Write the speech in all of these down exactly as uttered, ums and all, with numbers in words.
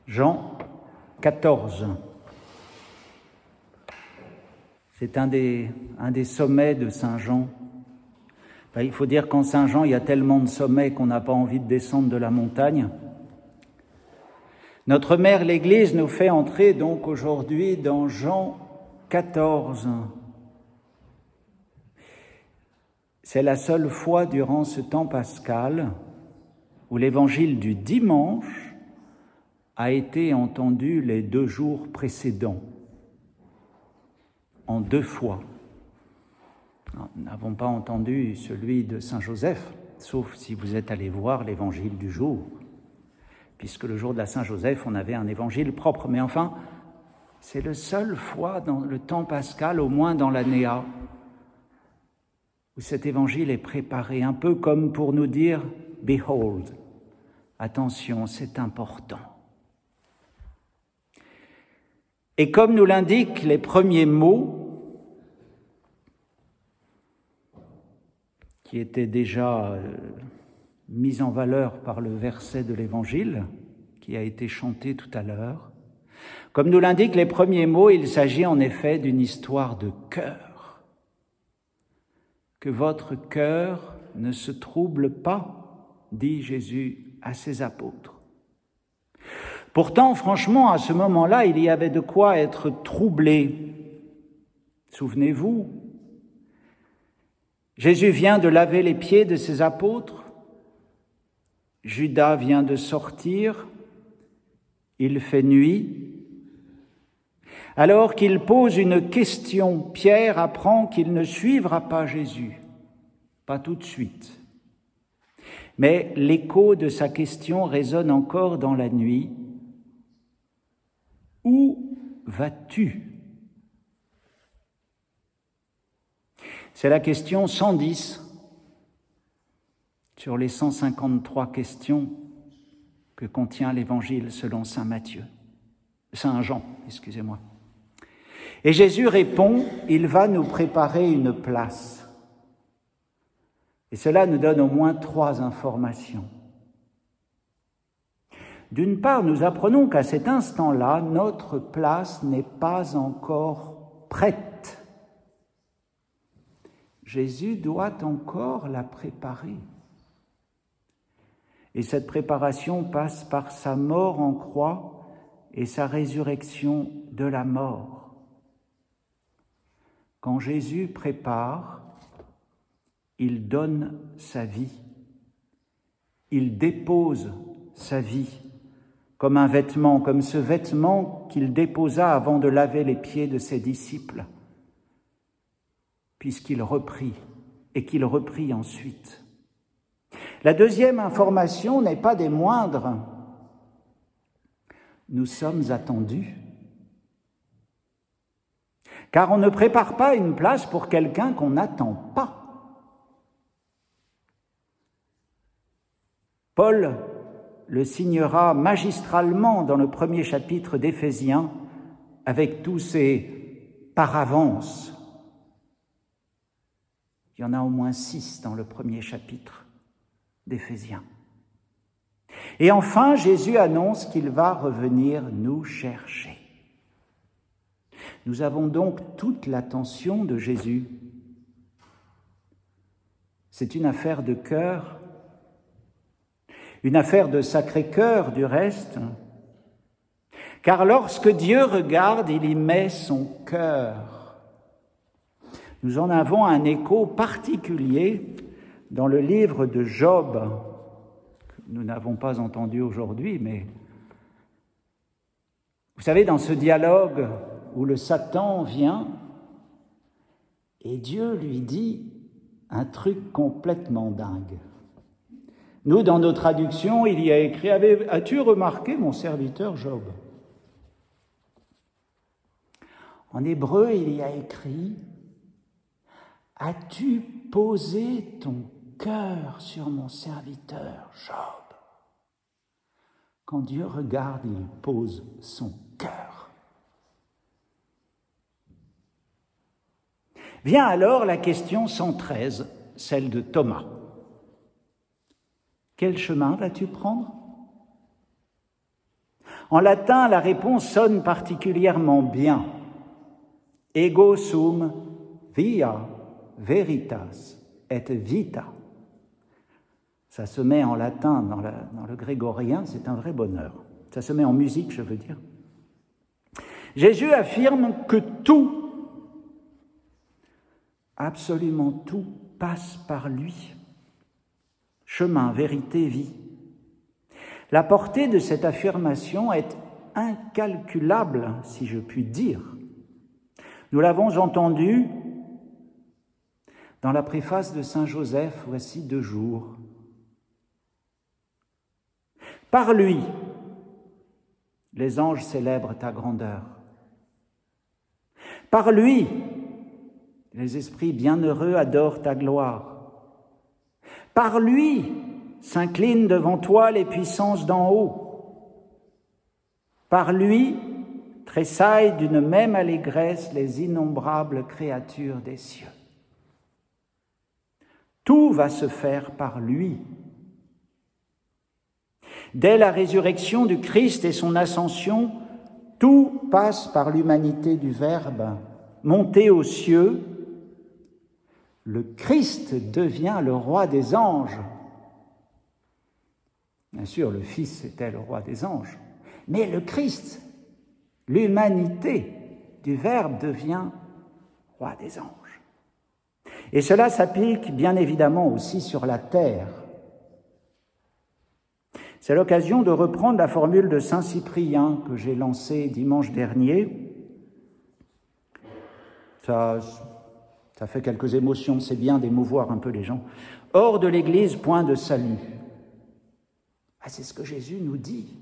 Jean quatorze. C'est un des, un des sommets de Saint Jean. Enfin, il faut dire qu'en Saint Jean, il y a tellement de sommets qu'on n'a pas envie de descendre de la montagne. Notre mère, l'Église, nous fait entrer donc aujourd'hui dans Jean quatorze. C'est la seule fois durant ce temps pascal où l'évangile du dimanche a été entendu les deux jours précédents, en deux fois. Nous n'avons pas entendu celui de Saint Joseph, sauf si vous êtes allé voir l'évangile du jour, puisque le jour de la Saint-Joseph, on avait un évangile propre. Mais enfin, c'est la seule fois dans le temps pascal, au moins dans l'annéa, où cet évangile est préparé, un peu comme pour nous dire « Behold », attention, c'est important. Et comme nous l'indiquent les premiers mots, qui étaient déjà euh, mis en valeur par le verset de l'Évangile, qui a été chanté tout à l'heure, comme nous l'indiquent les premiers mots, il s'agit en effet d'une histoire de cœur. Que votre cœur ne se trouble pas, dit Jésus à ses apôtres. Pourtant, franchement, à ce moment-là, il y avait de quoi être troublé. Souvenez-vous, Jésus vient de laver les pieds de ses apôtres, Judas vient de sortir, il fait nuit. Alors qu'il pose une question, Pierre apprend qu'il ne suivra pas Jésus, pas tout de suite. Mais l'écho de sa question résonne encore dans la nuit. Où vas-tu ? C'est la question cent dix sur les cent cinquante-trois questions que contient l'Évangile selon saint Matthieu, saint Jean, excusez-moi. Et Jésus répond, il va nous préparer une place. Et cela nous donne au moins trois informations. D'une part, nous apprenons qu'à cet instant-là, notre place n'est pas encore prête. Jésus doit encore la préparer. Et cette préparation passe par sa mort en croix et sa résurrection de la mort. Quand Jésus prépare, il donne sa vie. Il dépose sa vie comme un vêtement, comme ce vêtement qu'il déposa avant de laver les pieds de ses disciples, puisqu'il reprit et qu'il reprit ensuite. La deuxième information n'est pas des moindres. Nous sommes attendus. Car on ne prépare pas une place pour quelqu'un qu'on n'attend pas. Paul le signera magistralement dans le premier chapitre d'Éphésiens avec tous ses paravences. Il y en a au moins six dans le premier chapitre d'Éphésiens. Et enfin, Jésus annonce qu'il va revenir nous chercher. Nous avons donc toute l'attention de Jésus. C'est une affaire de cœur, une affaire de Sacré-Cœur du reste, car lorsque Dieu regarde, il y met son cœur. Nous en avons un écho particulier dans le livre de Job, que nous n'avons pas entendu aujourd'hui, mais vous savez, dans ce dialogue où le Satan vient et Dieu lui dit un truc complètement dingue. Nous, dans nos traductions, il y a écrit « As-tu remarqué mon serviteur Job ?» En hébreu, il y a écrit « As-tu posé ton cœur sur mon serviteur Job ?» Quand Dieu regarde, il pose son cœur. Vient alors la question cent treize, celle de Thomas. Quel chemin vas-tu prendre ? En latin, la réponse sonne particulièrement bien. Ego sum via veritas et vita. Ça se met en latin, dans, la, dans le grégorien, c'est un vrai bonheur. Ça se met en musique, je veux dire. Jésus affirme que tout, absolument tout, passe par lui. Chemin, vérité, vie. La portée de cette affirmation est incalculable, si je puis dire. Nous l'avons entendu dans la préface de Saint Joseph, voici deux jours. Par lui, les anges célèbrent ta grandeur. Par lui, les esprits bienheureux adorent ta gloire. Par lui, s'inclinent devant toi les puissances d'en haut. Par lui, tressaillent d'une même allégresse les innombrables créatures des cieux. Tout va se faire par lui. Dès la résurrection du Christ et son ascension, tout passe par l'humanité du Verbe. Monté aux cieux, le Christ devient le roi des anges. Bien sûr, le Fils était le roi des anges, mais le Christ, l'humanité du Verbe, devient roi des anges. Et cela s'applique bien évidemment aussi sur la terre. C'est l'occasion de reprendre la formule de saint Cyprien que j'ai lancée dimanche dernier. Ça, ça fait quelques émotions, c'est bien d'émouvoir un peu les gens. Hors de l'Église, point de salut. Ah, c'est ce que Jésus nous dit.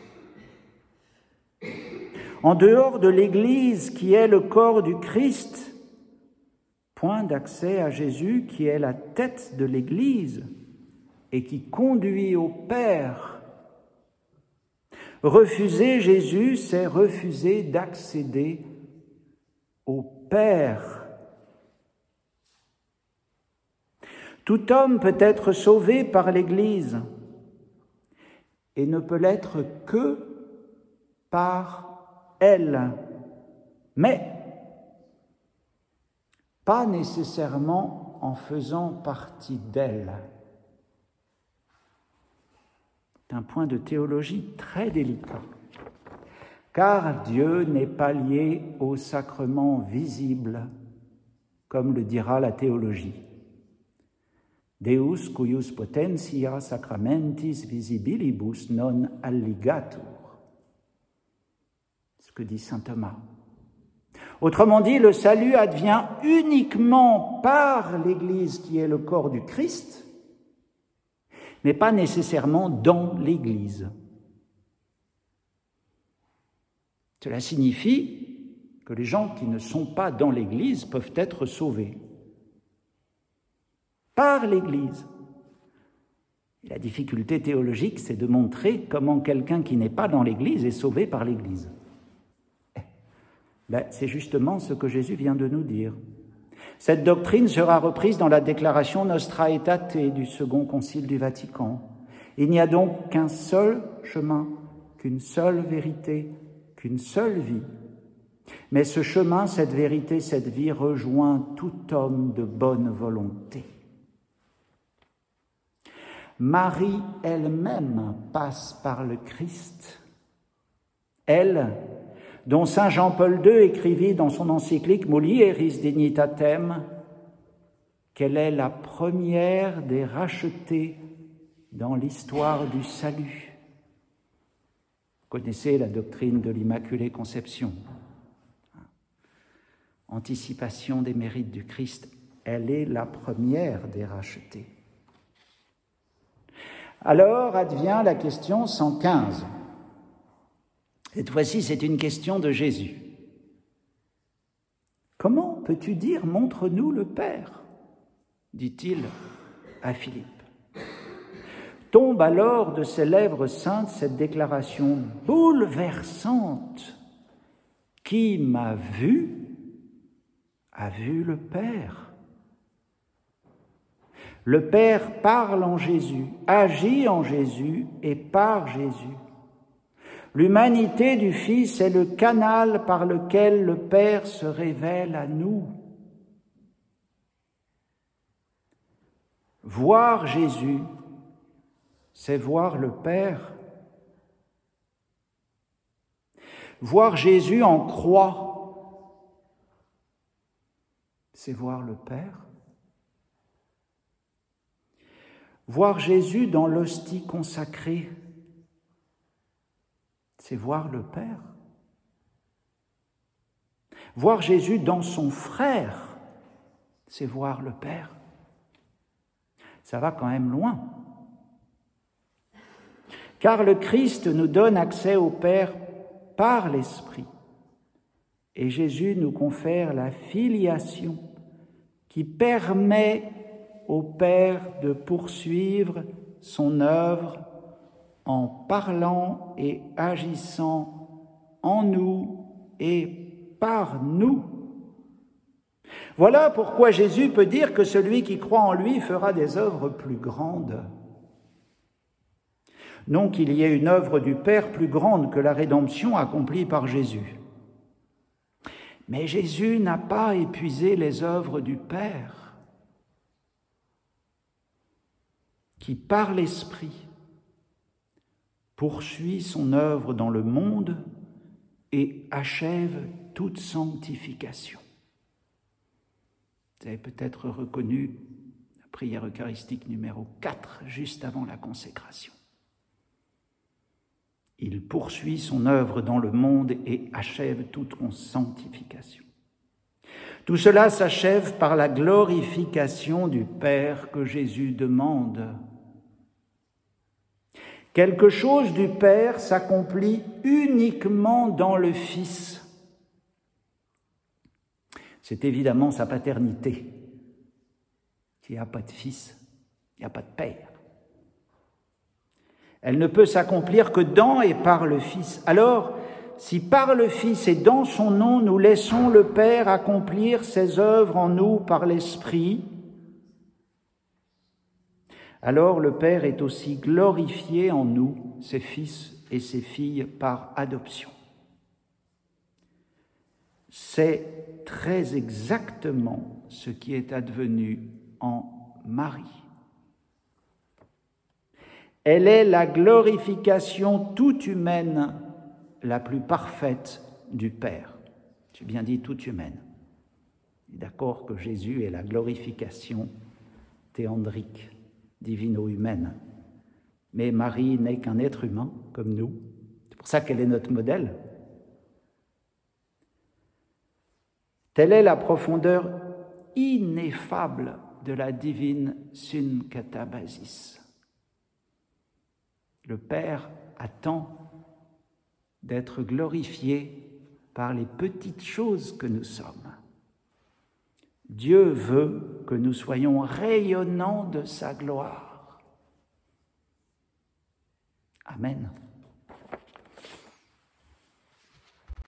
En dehors de l'Église qui est le corps du Christ, point d'accès à Jésus qui est la tête de l'Église et qui conduit au Père. Refuser Jésus, c'est refuser d'accéder au Père. Tout homme peut être sauvé par l'Église et ne peut l'être que par elle, mais pas nécessairement en faisant partie d'elle. C'est un point de théologie très délicat, car Dieu n'est pas lié au sacrement visible, comme le dira la théologie. Deus cuius potentia sacramentis visibilibus non alligatur. Ce que dit saint Thomas. Autrement dit, le salut advient uniquement par l'Église qui est le corps du Christ, mais pas nécessairement dans l'Église. Cela signifie que les gens qui ne sont pas dans l'Église peuvent être sauvés par l'Église. Et la difficulté théologique, c'est de montrer comment quelqu'un qui n'est pas dans l'Église est sauvé par l'Église. Ben, c'est justement ce que Jésus vient de nous dire. Cette doctrine sera reprise dans la déclaration Nostra Aetate du Second Concile du Vatican. Il n'y a donc qu'un seul chemin, qu'une seule vérité, qu'une seule vie. Mais ce chemin, cette vérité, cette vie rejoint tout homme de bonne volonté. Marie elle-même passe par le Christ. Elle, dont saint Jean-Paul deux écrivit dans son encyclique Mulieris Dignitatem qu'elle est la première des rachetés dans l'histoire du salut. Vous connaissez la doctrine de l'Immaculée Conception. Anticipation des mérites du Christ, elle est la première des rachetés. Alors advient la question cent quinze. Cette fois-ci, c'est une question de Jésus. Comment peux-tu dire « Montre-nous le Père » dit-il à Philippe. Tombe alors de ses lèvres saintes cette déclaration bouleversante. Qui m'a vu a vu le Père. Le Père parle en Jésus, agit en Jésus et par Jésus. L'humanité du Fils est le canal par lequel le Père se révèle à nous. Voir Jésus, c'est voir le Père. Voir Jésus en croix, c'est voir le Père. Voir Jésus dans l'hostie consacrée, c'est voir le Père. Voir Jésus dans son frère, c'est voir le Père. Ça va quand même loin. Car le Christ nous donne accès au Père par l'Esprit. Et Jésus nous confère la filiation qui permet au Père de poursuivre son œuvre en parlant et agissant en nous et par nous. Voilà pourquoi Jésus peut dire que celui qui croit en lui fera des œuvres plus grandes. Non qu'il y ait une œuvre du Père plus grande que la rédemption accomplie par Jésus. Mais Jésus n'a pas épuisé les œuvres du Père, qui par l'Esprit poursuit son œuvre dans le monde et achève toute sanctification. Vous avez peut-être reconnu la prière eucharistique numéro quatre, juste avant la consécration. Il poursuit son œuvre dans le monde et achève toute sanctification. Tout cela s'achève par la glorification du Père que Jésus demande. Quelque chose du Père s'accomplit uniquement dans le Fils. C'est évidemment sa paternité. S'il n'y a pas de Fils, il n'y a pas de Père. Elle ne peut s'accomplir que dans et par le Fils. Alors, si par le Fils et dans son nom, nous laissons le Père accomplir ses œuvres en nous par l'Esprit, alors le Père est aussi glorifié en nous, ses fils et ses filles, par adoption. C'est très exactement ce qui est advenu en Marie. Elle est la glorification toute humaine, la plus parfaite du Père. J'ai bien dit toute humaine. D'accord que Jésus est la glorification théandrique, divino-humaine. Mais Marie n'est qu'un être humain, comme nous. C'est pour ça qu'elle est notre modèle. Telle est la profondeur ineffable de la divine synkatabasis. Le Père attend d'être glorifié par les petites choses que nous sommes. Dieu veut que nous soyons rayonnants de sa gloire. Amen.